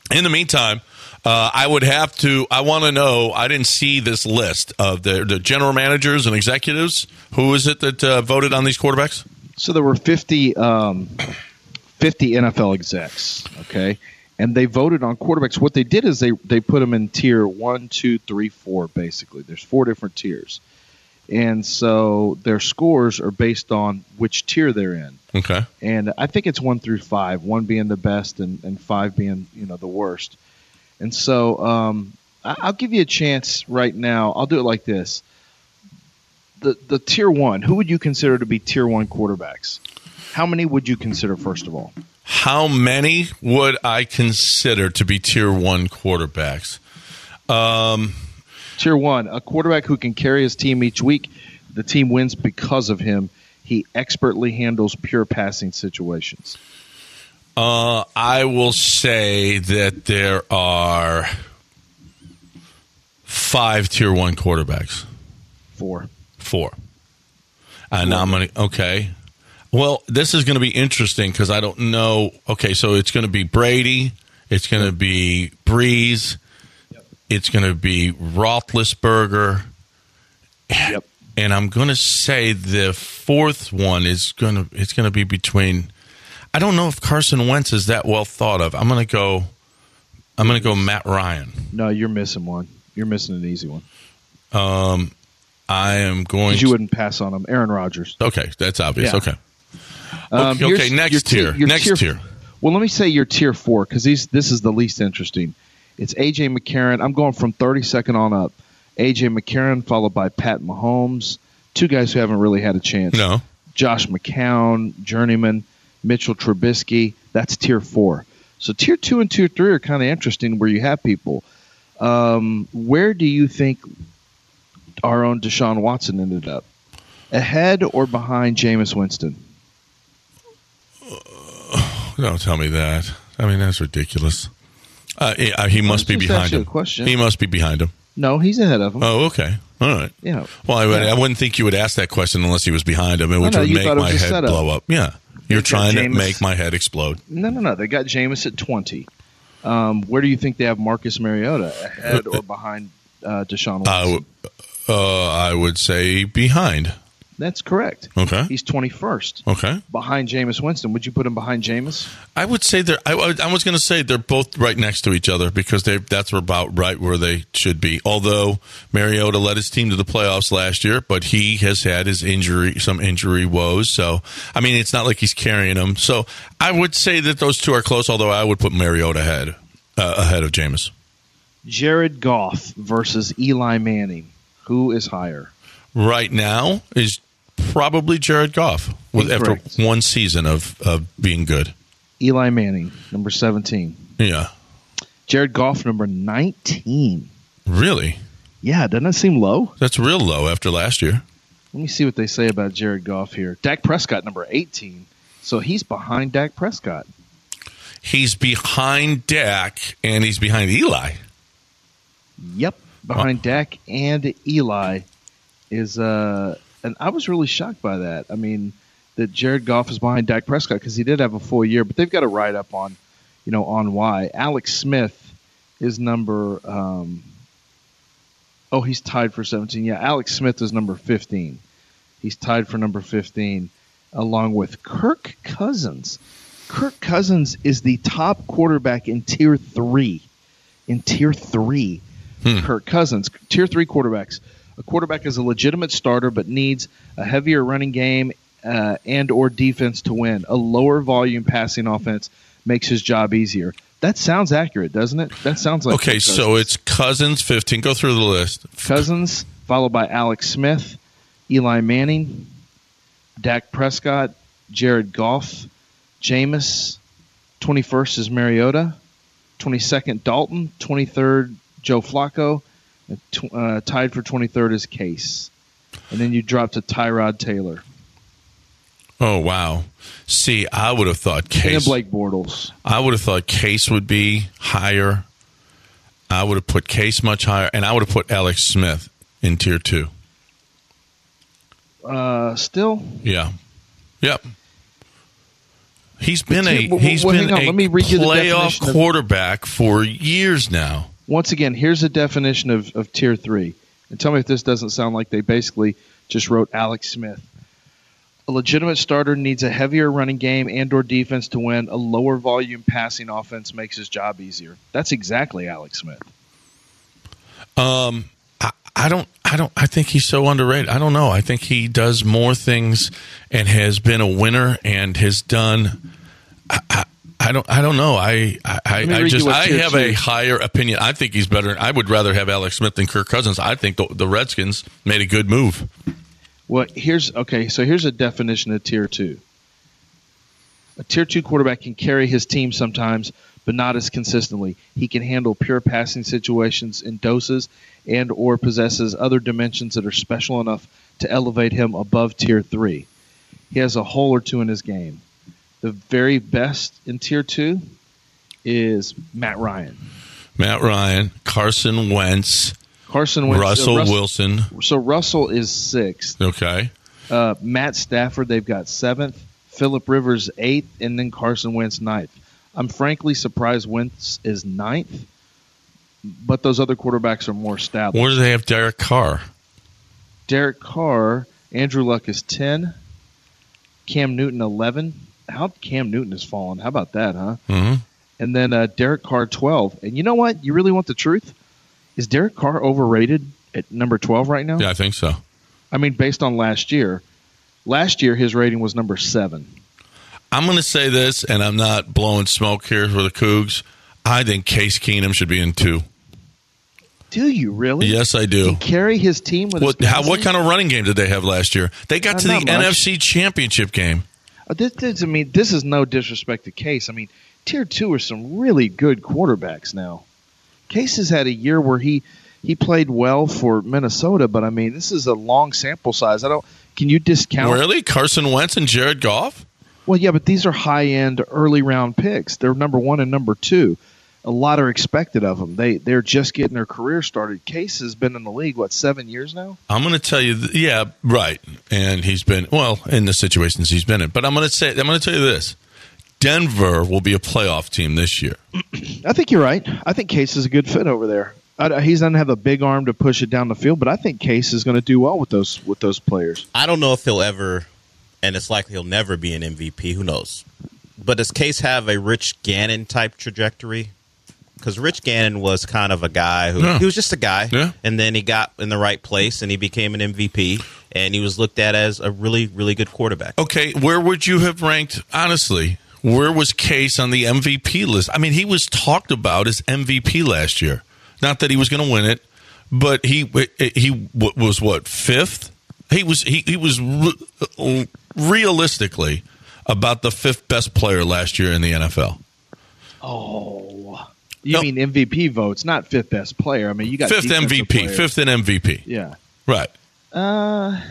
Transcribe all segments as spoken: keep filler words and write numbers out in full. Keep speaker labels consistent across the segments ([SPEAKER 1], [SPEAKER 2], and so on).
[SPEAKER 1] In the meantime, uh, I would have to, I want to know, I didn't see this list of the, the general managers and executives. Who is it that uh, voted on these quarterbacks?
[SPEAKER 2] So there were fifty, um, fifty N F L execs, okay? And they voted on quarterbacks. What they did is they, they put them in tier one, two, three, four, basically. There's four different tiers. And so their scores are based on which tier they're in.
[SPEAKER 1] Okay.
[SPEAKER 2] And I think it's one through five, one being the best and, and five being, you know, the worst. And so um, I, I'll give you a chance right now. I'll do it like this. The the tier one, who would you consider to be tier one quarterbacks? How many would you consider, first of all?
[SPEAKER 1] How many would I consider to be tier one quarterbacks? Um,
[SPEAKER 2] tier one, a quarterback who can carry his team each week. The team wins because of him. He expertly handles pure passing situations.
[SPEAKER 1] Uh, I will say that there are five tier one quarterbacks.
[SPEAKER 2] Four.
[SPEAKER 1] Four. And I'm going to, okay. Well, this is going to be interesting because I don't know. Okay, so it's going to be Brady. It's going to be Breeze.
[SPEAKER 2] Yep.
[SPEAKER 1] It's going to be Roethlisberger.
[SPEAKER 2] Yep.
[SPEAKER 1] And I'm going to say the fourth one is going to it's going to be between. I don't know if Carson Wentz is that well thought of. I'm going to go. I'm going to go Matt Ryan.
[SPEAKER 2] No, you're missing one. You're missing an easy one.
[SPEAKER 1] Um, I am going.
[SPEAKER 2] Because you wouldn't pass on him. Aaron Rodgers.
[SPEAKER 1] Okay, that's obvious.
[SPEAKER 2] Yeah.
[SPEAKER 1] Okay.
[SPEAKER 2] Um,
[SPEAKER 1] okay, okay, next tier.
[SPEAKER 2] Your
[SPEAKER 1] Next
[SPEAKER 2] tier.
[SPEAKER 1] tier.
[SPEAKER 2] Well, let me say your tier four because these this is the least interesting. It's A J McCarron. I'm going from thirty-second on up. A J McCarron followed by Pat Mahomes. Two guys who haven't really had a chance.
[SPEAKER 1] No.
[SPEAKER 2] Josh McCown, journeyman, Mitchell Trubisky. That's tier four. So tier two and tier three are kind of interesting where you have people. Um, where do you think our own Deshaun Watson ended up? Ahead or behind Jameis Winston?
[SPEAKER 1] Uh, don't tell me that. I mean, that's ridiculous. Uh, he, uh, he must be
[SPEAKER 2] Just
[SPEAKER 1] behind
[SPEAKER 2] ask you
[SPEAKER 1] him.
[SPEAKER 2] a question.
[SPEAKER 1] He must be behind him.
[SPEAKER 2] No, he's ahead of him.
[SPEAKER 1] Oh, okay. All right.
[SPEAKER 2] Yeah.
[SPEAKER 1] Well, I, would,
[SPEAKER 2] Yeah.
[SPEAKER 1] I wouldn't think you would ask that question unless he was behind him, which
[SPEAKER 2] no,
[SPEAKER 1] would
[SPEAKER 2] you
[SPEAKER 1] make
[SPEAKER 2] thought it was
[SPEAKER 1] my
[SPEAKER 2] a
[SPEAKER 1] head
[SPEAKER 2] setup.
[SPEAKER 1] blow up. Yeah. You're
[SPEAKER 2] got
[SPEAKER 1] trying to
[SPEAKER 2] Jameis-
[SPEAKER 1] make my head explode.
[SPEAKER 2] No, no, no. They got Jameis at twenty. Um, where do you think they have Marcus Mariota, ahead or behind uh, Deshaun
[SPEAKER 1] I
[SPEAKER 2] Watson?
[SPEAKER 1] w- uh, I would say behind.
[SPEAKER 2] That's correct.
[SPEAKER 1] Okay.
[SPEAKER 2] He's twenty-first.
[SPEAKER 1] Okay.
[SPEAKER 2] Behind Jameis Winston. Would you put him behind Jameis?
[SPEAKER 1] I would say they're. I, I was going to say they're both right next to each other because they that's about right where they should be. Although Mariota led his team to the playoffs last year, but he has had his injury, some injury woes. So I mean, it's not like he's carrying them. So I would say that those two are close. Although I would put Mariota ahead uh, ahead of Jameis.
[SPEAKER 2] Jared Goff versus Eli Manning. Who is higher?
[SPEAKER 1] Right now is probably Jared Goff with after
[SPEAKER 2] Incorrect.
[SPEAKER 1] one season of, of being good.
[SPEAKER 2] Eli Manning, number seventeen.
[SPEAKER 1] Yeah.
[SPEAKER 2] Jared Goff, number nineteen.
[SPEAKER 1] Really?
[SPEAKER 2] Yeah, doesn't that seem low?
[SPEAKER 1] That's real low after last year.
[SPEAKER 2] Let me see what they say about Jared Goff here. Dak Prescott, number eighteen. So he's behind Dak Prescott.
[SPEAKER 1] He's behind Dak, and he's behind Eli.
[SPEAKER 2] Yep, behind
[SPEAKER 1] Oh.
[SPEAKER 2] Dak and Eli is, uh, and I was really shocked by that. I mean, that Jared Goff is behind Dak Prescott because he did have a full year, but they've got to write up on, you know, on why. Alex Smith is number, um, oh, he's tied for seventeen. Yeah, Alex Smith is number fifteen. He's tied for number fifteen, along with Kirk Cousins. Kirk Cousins is the top quarterback in tier three. In tier three.
[SPEAKER 1] Hmm.
[SPEAKER 2] Kirk Cousins, tier three quarterbacks. A quarterback is a legitimate starter but needs a heavier running game uh, and or defense to win. A lower volume passing offense makes his job easier. That sounds accurate, doesn't it? That sounds like
[SPEAKER 1] Okay,
[SPEAKER 2] Kirk
[SPEAKER 1] so
[SPEAKER 2] Cousins.
[SPEAKER 1] it's Cousins, fifteen. Go through the list.
[SPEAKER 2] Cousins, followed by Alex Smith, Eli Manning, Dak Prescott, Jared Goff, Jameis. twenty-first is Mariota. twenty-second, Dalton. twenty-third, Joe Flacco. And tw- uh, tied for twenty-third is Case. And then you drop to Tyrod Taylor.
[SPEAKER 1] Oh, wow. See, I would have thought
[SPEAKER 2] And then
[SPEAKER 1] Case.
[SPEAKER 2] Blake Bortles.
[SPEAKER 1] I would have thought Case would be higher. I would have put Case much higher, and I would have put Alex Smith in tier two.
[SPEAKER 2] Uh, still,
[SPEAKER 1] Yeah. Yep. He's been a
[SPEAKER 2] well,
[SPEAKER 1] he's
[SPEAKER 2] well,
[SPEAKER 1] been
[SPEAKER 2] hang on.
[SPEAKER 1] a
[SPEAKER 2] Let me read you the
[SPEAKER 1] playoff
[SPEAKER 2] definition of-
[SPEAKER 1] quarterback for years now.
[SPEAKER 2] Once again, here's a definition of, of tier three. And tell me if this doesn't sound like they basically just wrote Alex Smith. A legitimate starter needs a heavier running game and or defense to win. A lower volume passing offense makes his job easier. That's exactly Alex Smith.
[SPEAKER 1] Um, I, I don't, I don't, I think he's so underrated. I don't know. I think he does more things and has been a winner and has done. I, I, I don't, I don't know. I, I, I just, I have a higher opinion. I think he's better. I would rather have Alex Smith than Kirk Cousins. I think the, the Redskins made a good move.
[SPEAKER 2] Well, here's okay. So here's a definition of tier two. A tier two quarterback can carry his team sometimes, but not as consistently. He can handle pure passing situations in doses and or possesses other dimensions that are special enough to elevate him above tier three. He has a hole or two in his game. The very best in tier two is Matt Ryan.
[SPEAKER 1] Matt Ryan, Carson Wentz.
[SPEAKER 2] Carson Wentz,
[SPEAKER 1] Russell,
[SPEAKER 2] uh, Russell
[SPEAKER 1] Wilson.
[SPEAKER 2] So Russell is sixth.
[SPEAKER 1] Okay.
[SPEAKER 2] Uh, Matt Stafford, they've got seventh. Phillip Rivers, eighth. And then Carson Wentz, ninth. I'm frankly surprised Wentz is ninth, but those other quarterbacks are more established.
[SPEAKER 1] Where do they have Derek Carr?
[SPEAKER 2] Derek Carr, Andrew Luck is ten. Cam Newton, eleven. How Cam Newton has fallen. How about that, huh?
[SPEAKER 1] Mm-hmm.
[SPEAKER 2] And then uh, Derek Carr, twelve. And you know what? You really want the truth? Is Derek Carr overrated at number twelve right now?
[SPEAKER 1] Yeah, I think so.
[SPEAKER 2] I mean, based on last year. Last year, his rating was number seven.
[SPEAKER 1] I'm going to say this, and I'm not blowing smoke here for the Cougs. I think Case Keenum should be in two.
[SPEAKER 2] Do you really?
[SPEAKER 1] Yes, I do.
[SPEAKER 2] Did he carry his team with
[SPEAKER 1] What,
[SPEAKER 2] his
[SPEAKER 1] how, what kind of running game did they have last year? They got
[SPEAKER 2] Uh,
[SPEAKER 1] to the
[SPEAKER 2] not much.
[SPEAKER 1] N F C Championship game.
[SPEAKER 2] Uh, this, this, I mean, this is no disrespect to Case. I mean, tier two are some really good quarterbacks now. Case has had a year where he he played well for Minnesota, but I mean, this is a long sample size. I don't. Can you discount?
[SPEAKER 1] Really? Carson Wentz and Jared Goff?
[SPEAKER 2] Well, yeah, but these are high-end, early-round picks. They're number one and number two. A lot are expected of them. They, they're just getting their career started. Case has been in the league, what, seven years now?
[SPEAKER 1] I'm going to tell you, th- yeah, right. And he's been, well, in the situations he's been in. But I'm going to say, I'm going to tell you this. Denver will be a playoff team this year.
[SPEAKER 2] I think you're right. I think Case is a good fit over there. I, he doesn't have a big arm to push it down the field, but I think Case is going to do well with those with those players.
[SPEAKER 3] I don't know if he'll ever, and it's likely he'll never be an M V P. Who knows? But does Case have a Rich Gannon type trajectory? Because Rich Gannon was kind of a guy who
[SPEAKER 1] Yeah.
[SPEAKER 3] he was just a guy,
[SPEAKER 1] Yeah.
[SPEAKER 3] and then he got in the right place and he became an M V P, and he was looked at as a really, really good quarterback.
[SPEAKER 1] Okay, where would you have ranked, honestly, where was Case on the M V P list? I mean, he was talked about as M V P last year. Not that he was going to win it, but he he was, what, fifth? He was he, he was re- realistically about the fifth best player last year in the N F L.
[SPEAKER 2] Oh. You
[SPEAKER 1] No.
[SPEAKER 2] mean M V P votes, not fifth best player. I mean, you got
[SPEAKER 1] Fifth
[SPEAKER 2] defensive
[SPEAKER 1] M V P,
[SPEAKER 2] players.
[SPEAKER 1] fifth in M V P.
[SPEAKER 2] Yeah.
[SPEAKER 1] Right.
[SPEAKER 2] Uh,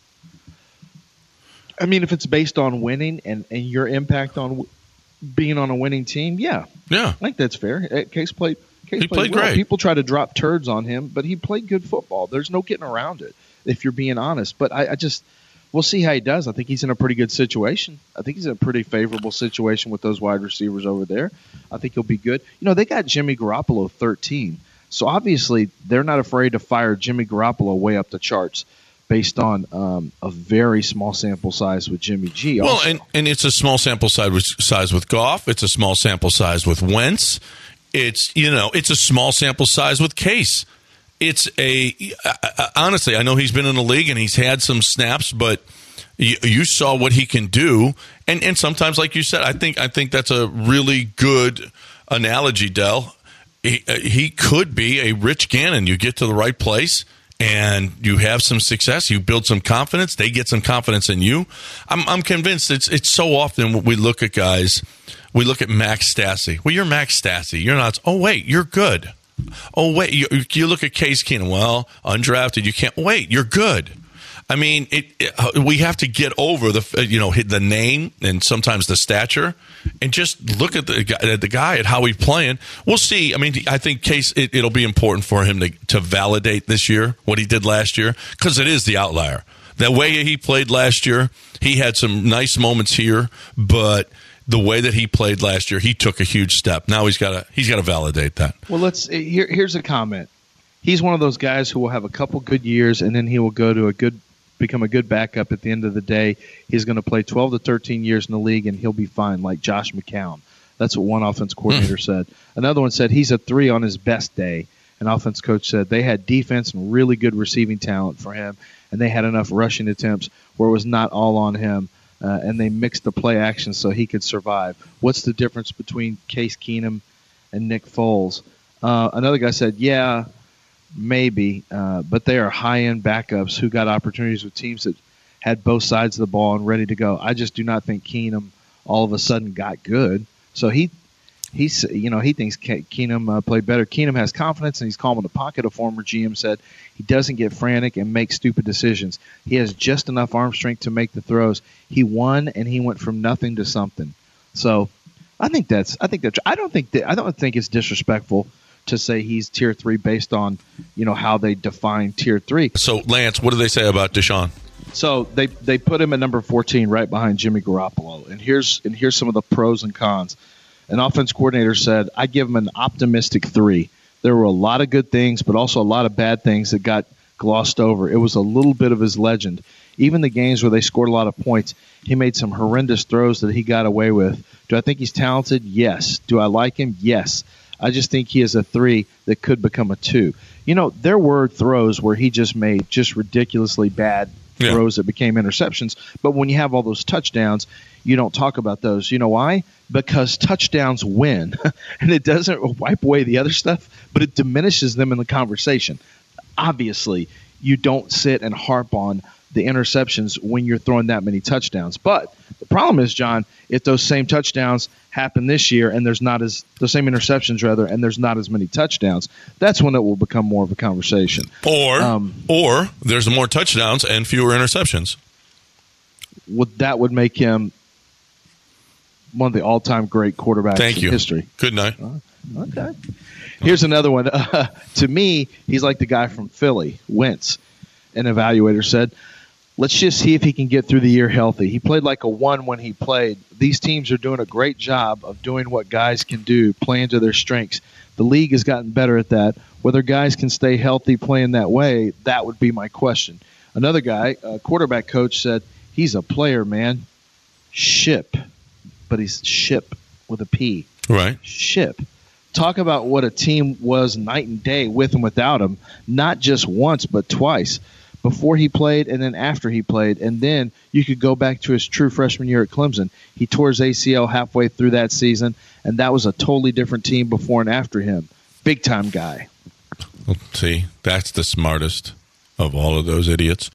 [SPEAKER 2] I mean, if it's based on winning and, and your impact on w- being on a winning team, yeah,
[SPEAKER 1] Yeah.
[SPEAKER 2] I think that's fair. Uh, Case played. Case
[SPEAKER 1] He played
[SPEAKER 2] well.
[SPEAKER 1] great.
[SPEAKER 2] People try to drop turds on him, but he played good football. There's no getting around it if you're being honest. But I, I just we'll see how he does. I think he's in a pretty good situation. I think he's in a pretty favorable situation with those wide receivers over there. I think he'll be good. You know, they got Jimmy Garoppolo thirteen, so obviously they're not afraid to fire Jimmy Garoppolo way up the charts based on um, a very small sample size with Jimmy G.
[SPEAKER 1] Well,
[SPEAKER 2] also.
[SPEAKER 1] and, and it's a small sample size with, size with Goff. It's a small sample size with Wentz. It's, you know, it's a small sample size with Case. It's a, honestly, I know he's been in the league and he's had some snaps, but you, you saw what he can do. And and sometimes, like you said, I think I think that's a really good analogy, Del. He, he could be a Rich Gannon. You get to the right place and you have some success. You build some confidence. They get some confidence in you. I'm I'm convinced it's it's so often when we look at guys, we look at Max Stassi. Well, you're Max Stassi. You're not. Oh, wait, you're good. Oh, wait, you, you look at Case Keenum. Well, undrafted, you can't. Wait, you're good. I mean, it, it, we have to get over the you know the name and sometimes the stature, and just look at the guy, at the guy at how he's playing. We'll see. I mean, I think Case it, it'll be important for him to to validate this year what he did last year because it is the outlier. The way he played last year, he had some nice moments here, but the way that he played last year, he took a huge step. Now he's got to he's got to validate that.
[SPEAKER 2] Well, let's here. Here's a comment. He's one of those guys who will have a couple good years, and then he will go to a good, become a good backup. At the end of the day, he's going to play twelve to thirteen years in the league, and he'll be fine, like Josh McCown. That's what one offense coordinator said. Another one said he's a three on his best day. An offense coach said they had defense and really good receiving talent for him, and they had enough rushing attempts where it was not all on him, uh, and they mixed the play action so he could survive. What's the difference between Case Keenum and Nick Foles? Uh, another guy said, yeah, maybe, uh, but they are high-end backups who got opportunities with teams that had both sides of the ball and ready to go. I just do not think Keenum all of a sudden got good. So he – He's, you know, he thinks Keenum uh, played better. Keenum has confidence, and he's calm in the pocket. A former G M said he doesn't get frantic and make stupid decisions. He has just enough arm strength to make the throws. He won, and he went from nothing to something. So, I think that's. I think that. I don't think that. I don't think it's disrespectful to say he's tier three based on, you know, how they define tier three.
[SPEAKER 1] So, Lance, what do they say about Deshaun?
[SPEAKER 2] So they they put him at number fourteen, right behind Jimmy Garoppolo. And here's and here's some of the pros and cons. An offense coordinator said, I give him an optimistic three. There were a lot of good things, but also a lot of bad things that got glossed over. It was a little bit of his legend. Even the games where they scored a lot of points, he made some horrendous throws that he got away with. Do I think he's talented? Yes. Do I like him? Yes. I just think he is a three that could become a two. You know, there were throws where he just made just ridiculously bad
[SPEAKER 1] yeah.
[SPEAKER 2] throws that became interceptions. But when you have all those touchdowns, you don't talk about those. You know why? Because touchdowns win. And it doesn't wipe away the other stuff, but it diminishes them in the conversation. Obviously, you don't sit and harp on the interceptions when you're throwing that many touchdowns. But the problem is, John, if those same touchdowns happen this year and there's not as – the same interceptions, rather, and there's not as many touchdowns, that's when it will become more of a conversation.
[SPEAKER 1] Or,
[SPEAKER 2] um,
[SPEAKER 1] or there's more touchdowns and fewer interceptions.
[SPEAKER 2] Would, that would make him – one of the all-time great quarterbacks
[SPEAKER 1] Thank
[SPEAKER 2] in
[SPEAKER 1] you.
[SPEAKER 2] history.
[SPEAKER 1] Good night.
[SPEAKER 2] Uh, okay. Here's another one. Uh, to me, he's like the guy from Philly, Wentz. An evaluator said, let's just see if he can get through the year healthy. He played like a one when he played. These teams are doing a great job of doing what guys can do, playing to their strengths. The league has gotten better at that. Whether guys can stay healthy playing that way, that would be my question. Another guy, a quarterback coach, said, he's a player, man. Ship. But he's ship with a P.
[SPEAKER 1] Right.
[SPEAKER 2] Ship. Talk about what a team was night and day with and without him, not just once but twice, before he played and then after he played. And then you could go back to his true freshman year at Clemson. He tore his A C L halfway through that season, and that was a totally different team before and after him. Big-time guy.
[SPEAKER 1] See, that's the smartest of all of those idiots.